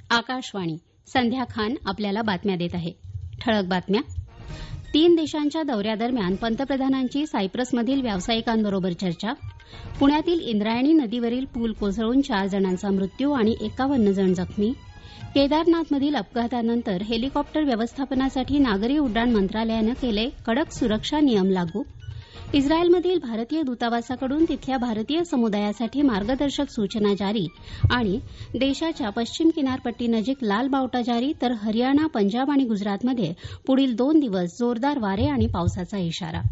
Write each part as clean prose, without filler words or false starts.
आकाशवाणी. संध्या खान आपल्याला बातम्या देत आहे. ठळक बातम्या. 3 देशांच्या दौऱ्यादरम्यान पंतप्रधानांची सायप्रसमधील व्यावसायिकांबरोबर चर्चा. पुण्यातील इंद्रायणी नदीवरील पूल कोसळून 4 जणांचा मृत्यू आणि 51 जण जखमी. केदारनाथमधील अपघातानंतर हेलिकॉप्टर व्यवस्थापनासाठी नागरी उड्डाण मंत्रालयानं केले कडक सुरक्षा नियम लागू. इस्रायलमधील भारतीय दूतावासाकडून तिथल्या भारतीय समुदायासाठी मार्गदर्शक सूचना जारी आणि देशाच्या पश्चिम किनारपट्टीनजीक लाल बावटा जारी. तर हरियाणा, पंजाब आणि गुजरातमध्ये पुढील 2 दिवस जोरदार वारे आणि पावसाचा इशारा.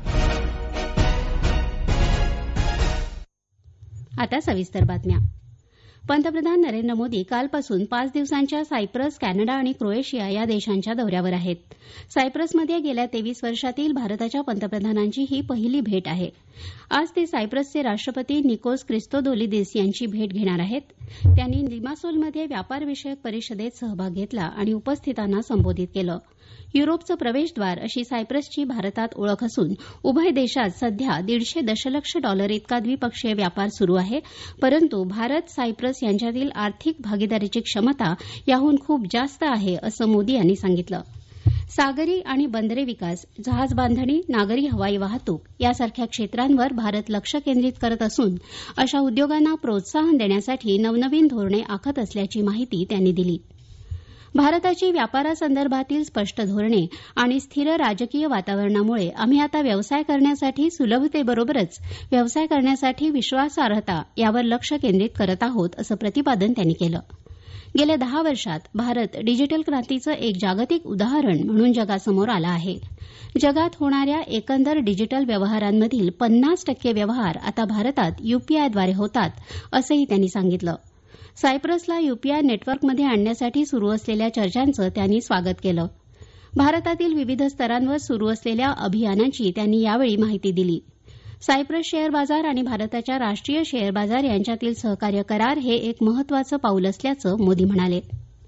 आता सविस्तर बातम्या. पंतप्रधान नरेंद्र मोदी कालपासून 5 दिवसांच्या सायप्रस, कॅनडा आणि क्रोएशिया या देशांच्या दौऱ्यावर आहेत. सायप्रसमध्ये गेल्या 23 वर्षातील भारताच्या पंतप्रधानांची ही पहिली भेट आहे. आज ते सायप्रसचे राष्ट्रपती निकोस क्रिस्तोदोलिदिस यांची भेट घेणार आहेत. त्यांनी लिमासोलमध्ये व्यापारविषयक परिषदेत सहभाग घेतला आणि उपस्थितांना संबोधित केलं. युरोपचं प्रवेशद्वार अशी सायप्रसची भारतात ओळख असून उभय देशात सध्या $150 दशलक्ष इतका द्विपक्षीय व्यापार सुरू आहे. परंतु भारत सायप्रस यांच्यातील आर्थिक भागीदारीची क्षमता याहून खूप जास्त आहे, असं मोदी यांनी सांगितलं. सागरी आणि बंदरे विकास, जहाजबांधणी, नागरी हवाई वाहतूक यासारख्या क्षेत्रांवर भारत लक्ष केंद्रित करत असून अशा उद्योगांना प्रोत्साहन देण्यासाठी नवनवीन धोरणे आखत असल्याची माहिती त्यांनी दिली. भारताची व्यापारासंदर्भातील स्पष्ट धोरणे आणि स्थिर राजकीय वातावरणामुळे आम्ही आता व्यवसाय करण्यासाठी सुलभतेबरोबरच व्यवसाय करण्यासाठी विश्वासार्हता यावर लक्ष केंद्रित करत आहोत, असं प्रतिपादन त्यांनी केलं. गेल्या 10 वर्षात भारत डिजिटल क्रांतीचं एक जागतिक उदाहरण म्हणून जगासमोर आला आहे. जगात होणाऱ्या एकंदर डिजिटल व्यवहारांमधील 50% व्यवहार आता भारतात यूपीआयद्वारे होतात, असंही त्यांनी सांगितलं. सायप्रसला यूपीआय नेटवर्कमध्ये आणण्यासाठी सुरू असलेल्या चर्चांचं त्यांनी स्वागत केलं. भारतातील विविध स्तरांवर सुरू असलेल्या अभियानांची त्यांनी यावेळी माहिती दिली. सायप्रस शेअर बाजार आणि भारताच्या राष्ट्रीय शेअर बाजार यांच्यातील सहकार्य करार हे एक महत्वाचं पाऊल असल्याचं मोदी म्हणाले.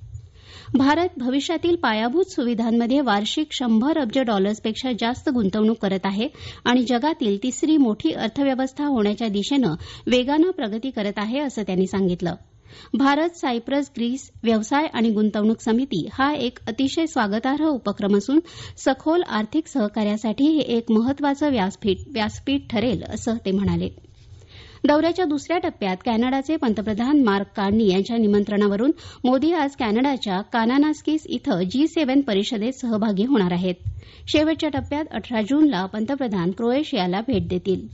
भारत भविष्यातील पायाभूत सुविधांमध्ये वार्षिक $100 अब्ज जास्त गुंतवणूक करत आहे आणि जगातील तिसरी मोठी अर्थव्यवस्था होण्याच्या दिशेनं वेगानं प्रगती करत आहे, असं त्यांनी सांगितलं. भारत सायप्रस ग्रीस व्यवसाय आणि गुंतवणूक समिती हा एक अतिशय स्वागतार्ह उपक्रम असून सखोल आर्थिक सहकार्यासाठी हे एक महत्वाचं व्यासपीठ ठरेल, असं ते म्हणाले. दौऱ्याच्या दुसऱ्या टप्प्यात कॅनडाचे पंतप्रधान मार्क कार्नी यांच्या निमंत्रणावरून मोदी आज कॅनडाच्या कानानास्किस इथं G7 परिषदेत सहभागी होणार आहेत. शेवटच्या टप्प्यात 18 जूनला पंतप्रधान क्रोएशियाला भेट देतील.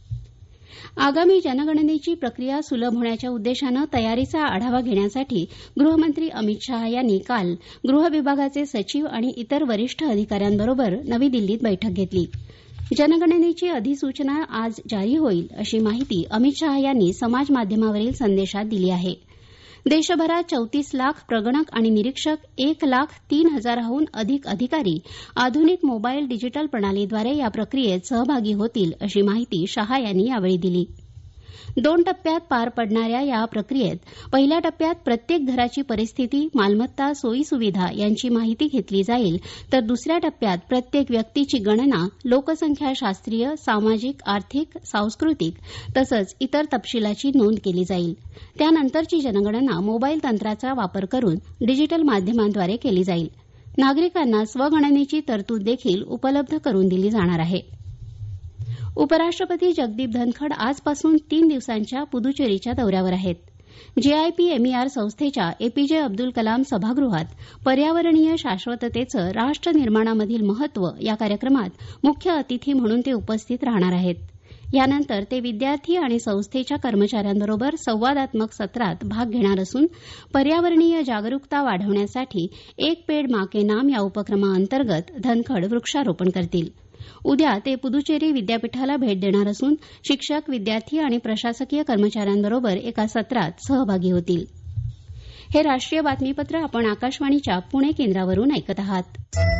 आगामी जनगणनेची प्रक्रिया सुलभ होण्याच्या उद्देशानं तयारीचा आढावा घेण्यासाठी गृहमंत्री अमित शहा यांनी काल गृह विभागाचे सचिव आणि इतर वरिष्ठ अधिकाऱ्यांबरोबर नवी दिल्लीत बैठक घेतली. जनगणनेची अधिसूचना आज जारी होईल, अशी माहिती अमित शहा यांनी समाज माध्यमावरील संदेशात दिली आहे. देशभरात 34 लाख प्रगणक आणि निरीक्षक, 1,03,000हून अधिक अधिकारी आधुनिक मोबाईल डिजिटल प्रणालीद्वारे या प्रक्रियेत सहभागी होतील, अशी माहिती शहा यांनी यावेळी दिली. 2 टप्प्यात पार पडणाऱ्या या प्रक्रियेत पहिल्या टप्प्यात प्रत्येक घराची परिस्थिती, मालमत्ता, सोयीसुविधा यांची माहिती घेतली जाईल, तर दुसऱ्या टप्प्यात प्रत्येक व्यक्तीची गणना, लोकसंख्याशास्त्रीय, सामाजिक, आर्थिक, सांस्कृतिक तसंच इतर तपशिलाची नोंद केली जाईल. त्यानंतरची जनगणना मोबाईल तंत्राचा वापर करून डिजिटल माध्यमांद्वारे केली जाईल. नागरिकांना स्वगणनेची तरतूद देखील उपलब्ध करून दिली जाणार आहे. उपराष्ट्रपती जगदीप धनखड आजपासून 3 दिवसांच्या पुदुचेरीच्या दौऱ्यावर आहेत. JIPMER संस्थेच्या एपीजे अब्दुल कलाम सभागृहात पर्यावरणीय शाश्वततेचं राष्ट्र निर्माणामधील महत्व या कार्यक्रमात मुख्य अतिथी म्हणून ते उपस्थित राहणार आहेत. यानंतर ते विद्यार्थी आणि संस्थेच्या कर्मचाऱ्यांबरोबर संवादात्मक सत्रात भाग घेणार असून पर्यावरणीय जागरूकता वाढवण्यासाठी एक पेड माँ के नाम या उपक्रमाअंतर्गत धनखड वृक्षारोपण करतील. उद्या ते पुदुचेरी विद्यापीठाला भेट देणार असून शिक्षक, विद्यार्थी आणि प्रशासकीय कर्मचाऱ्यांबरोबर एका सत्रात सहभागी होतील. हे राष्ट्रीय बातमीपत्र आपण आकाशवाणीच्या पुणे केंद्रावरून ऐकत आहात.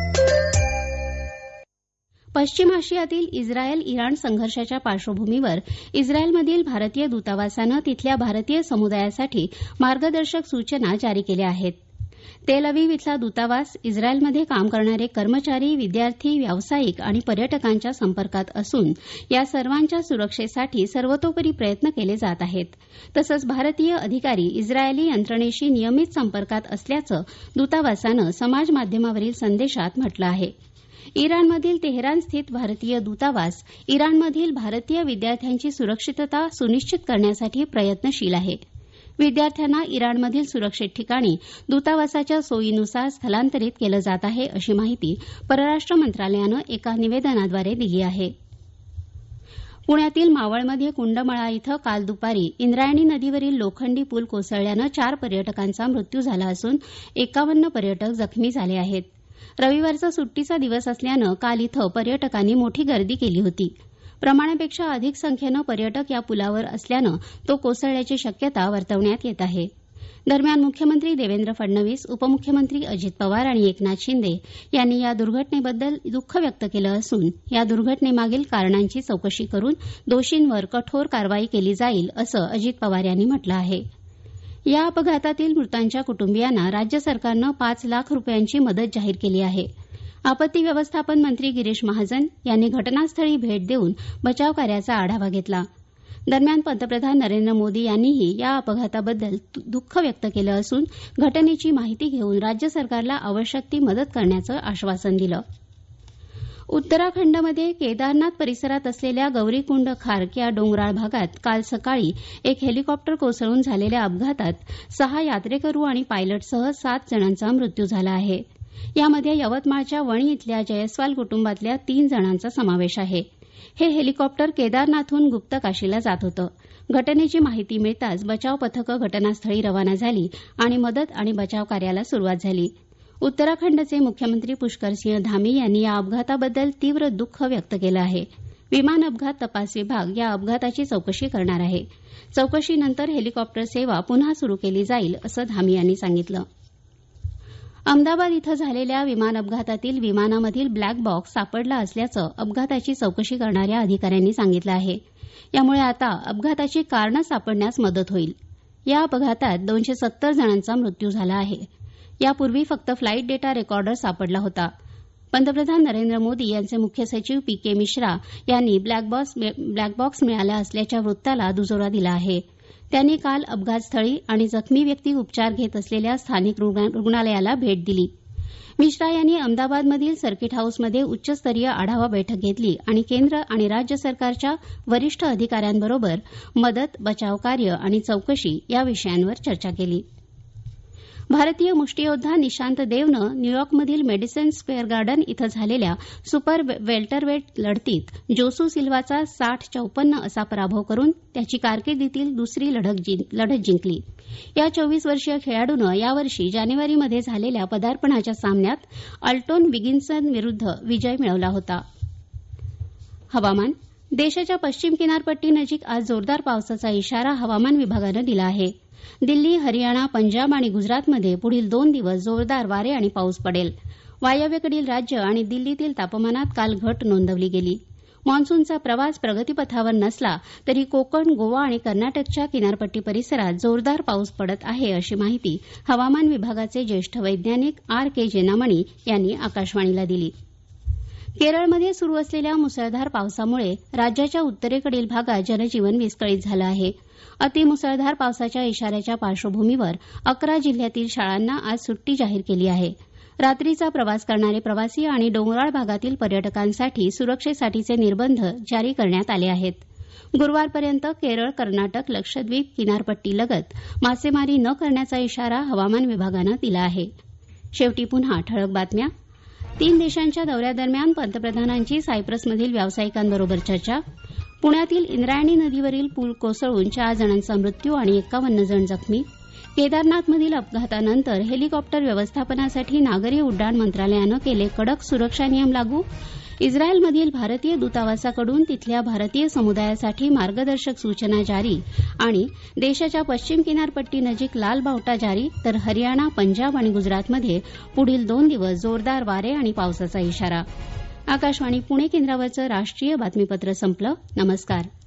पश्चिम आशियातील इस्रायल इराण संघर्षाच्या पार्श्वभूमीवर इस्रायलमधील भारतीय दूतावासानं तिथल्या भारतीय समुदायासाठी मार्गदर्शक सूचना जारी केल्या आहेत. तेल अवीव इथला दूतावास इस्रायलमध्ये काम करणारे कर्मचारी, विद्यार्थी, व्यावसायिक आणि पर्यटकांच्या संपर्कात असून या सर्वांच्या सुरक्षेसाठी सर्वतोपरी प्रयत्न केले जात आहेत. तसंच भारतीय अधिकारी इस्रायली यंत्रणेशी नियमित संपर्कात असल्याचं दूतावासानं समाज माध्यमावरील संदेशात म्हटलं आहे. इराणमधील तेहरान स्थित भारतीय दूतावास इराणमधील भारतीय विद्यार्थ्यांची सुरक्षितता सुनिश्चित करण्यासाठी प्रयत्नशील आहे. विद्यार्थ्यांना इराणमधील सुरक्षित ठिकाणी दूतावासाच्या सोयीनुसार स्थलांतरित केलं जात आहे अशी माहिती परराष्ट्र मंत्रालयानं एका निवेदनाद्वारे दिली आहे. पुण्यातील मावळमध्ये कुंडमळा इथं काल दुपारी इंद्रायणी नदीवरील लोखंडी पूल कोसळल्यानं 4 पर्यटकांचा मृत्यू झाला असून 51 पर्यटक जखमी झाले आहेत. रविवारचा सुट्टीचा दिवस असल्यानं काल इथं पर्यटकांनी मोठी गर्दी केली होती. प्रमाणापेक्षा अधिक संख्येनं पर्यटक या पुलावर असल्यानं तो कोसळल्याची शक्यता वर्तवण्यात येत आहे. दरम्यान मुख्यमंत्री देवेंद्र फडणवीस, उपमुख्यमंत्री अजित पवार आणि एकनाथ शिंदे यांनी या दुर्घटनेबद्दल दुःख व्यक्त केलं असून या दुर्घटनेमागील कारणांची चौकशी करून दोषींवर कठोर कारवाई केली जाईल असं अजित पवार यांनी म्हटलं आहे. या अपघातातील मृतांच्या कुटुंबियांना राज्य सरकारनं 5 लाख रुपयांची मदत जाहीर केली आहे. आपत्ती व्यवस्थापन मंत्री गिरीश महाजन यांनी घटनास्थळी भेट देऊन बचावकार्याचा आढावा घेतला. दरम्यान पंतप्रधान नरेंद्र मोदी यांनीही या अपघाताबद्दल दुःख व्यक्त केलं असून घटनेची माहिती घेऊन राज्य सरकारला आवश्यक ती मदत करण्याचं आश्वासन दिलं. उत्तराखंडमध्ये केदारनाथ परिसरात असलेल्या गौरीकुंड खार्क या डोंगराळ भागात काल सकाळी एक हेलिकॉप्टर कोसळून झालेल्या अपघातात 6 यात्रेकरू आणि पायलटसह 7 जणांचा मृत्यू झाला आहे. यामध्ये यवतमाळच्या वणी इथल्या जयस्वाल कुटुंबातल्या 3 जणांचा समावेश आहे. हे हेलिकॉप्टर केदारनाथहून गुप्तकाशीला जात होतं. घटनेची माहिती मिळताच बचाव पथकं घटनास्थळी रवाना झाली आणि मदत आणि बचाव कार्याला सुरुवात झाली. उत्तराखंडचे मुख्यमंत्री पुष्करसिंह धामी यांनी या अपघाताबद्दल तीव्र दुःख व्यक्त केलं आहे. विमान अपघात तपास विभाग या अपघाताची चौकशी करणार आहे. चौकशीनंतर हेलिकॉप्टर सेवा पुन्हा सुरू केली जाईल असं धामी यांनी सांगितलं. अहमदाबाद इथं झालेल्या विमान अपघातातील विमानामधील ब्लॅक बॉक्स सापडला असल्याचं अपघाताची चौकशी करणाऱ्या अधिकाऱ्यांनी सांगितलं आहे. यामुळे आता अपघाताची कारणं सापडण्यास मदत होईल. या अपघातात 270 जणांचा मृत्यू झाला आहे. यापूर्वी फक्त फ्लाईट डेटा रेकॉर्डर सापडला होता. पंतप्रधान नरेंद्र मोदी यांचे मुख्य सचिव पी.के. मिश्रा यांनी ब्लॅक बॉक्स मिळाला असल्याच्या वृत्ताला दुजोरा दिला आहे. त्यांनी काल अपघातस्थळी आणि जखमी व्यक्ती उपचार घेत असलेल्या स्थानिक रुग्णालयाला भेट दिली. मिश्रा यांनी अहमदाबादमधील सर्किट हाऊसमध्ये उच्चस्तरीय आढावा बैठक घेतली आणि केंद्र आणि राज्य सरकारच्या वरिष्ठ अधिकाऱ्यांबरोबर मदत, बचाव कार्य आणि चौकशी या विषयांवर चर्चा केली. भारतीय मुष्टियोद्धा निशांत देवनं न्यूयॉर्कमधील मेडिसन स्क्वेअर गार्डन इथं झालेल्या सुपर वेल्टरवेट लढतीत जोसू सिल्वाचा 60-54 असा पराभव करून त्याची कारकिर्दीतील दुसरी लढत जिंकली. या 24 वर्षीय खेळाडूनं यावर्षी जानेवारीमध्ये झालेल्या पदार्पणाच्या सामन्यात अल्टोन विगिन्सन विरुद्ध विजय मिळवला होता. हवामान. देशाच्या पश्चिम किनारपट्टीनजीक आज जोरदार पावसाचा इशारा हवामान विभागानं दिला आहे. दिल्ली, हरियाणा, पंजाब आणि गुजरातमध्ये पुढील 2 दिवस जोरदार वारे आणि पाऊस पडेल. वायव्येकडील राज्य आणि दिल्लीतील तापमानात काल घट नोंदवली गेली. मान्सूनचा प्रवास प्रगतीपथावर नसला तरी कोकण, गोवा आणि कर्नाटकच्या किनारपट्टी परिसरात जोरदार पाऊस पडत आहे अशी माहिती हवामान विभागाचे ज्येष्ठ वैज्ञानिक R.K. जेनामणी यांनी आकाशवाणीला दिली. केरळमध्ये सुरू असलेल्या मुसळधार पावसामुळे राज्याच्या उत्तरेकडील भागात जनजीवन विस्कळीत झालं आहे. अतिमुसळधार पावसाच्या इशाऱ्याच्या पार्श्वभूमीवर 11 जिल्ह्यातील शाळांना आज सुट्टी जाहीर केली आहे. रात्रीचा प्रवास करणारे प्रवासी आणि डोंगराळ भागातील पर्यटकांसाठी सुरक्षेसाठीचे निर्बंध जारी करण्यात आले आहेत. गुरुवारपर्यंत केरळ, कर्नाटक, लक्षद्वीप किनारपट्टीलगत मासेमारी न करण्याचा इशारा हवामान विभागानं दिला आहे. शेवटी पुन्हा ठळक बातम्या. 3 देशांच्या दौऱ्यादरम्यान पंतप्रधानांची सायप्रसमधील व्यावसायिकांबरोबर चर्चा. पुण्यातील इंद्रायणी नदीवरील पूल कोसळून 4 जणांचा मृत्यू आणि 51 जण जखमी. केदारनाथमधील अपघातानंतर हेलिकॉप्टर व्यवस्थापनासाठी नागरी उड्डाण मंत्रालयानं केले कडक सुरक्षा नियम लागू. इस्रायलमधील भारतीय दूतावासाकडून तिथल्या भारतीय समुदायासाठी मार्गदर्शक सूचना जारी आणि देशाच्या पश्चिम किनारपट्टीनजीक लाल बावटा जारी. तर हरियाणा, पंजाब आणि गुजरातमध्ये पुढील 2 दिवस जोरदार वारे आणि पावसाचा इशारा. आकाशवाणी पुणे केंद्रावरचं राष्ट्रीय बातमीपत्र संपलं. नमस्कार.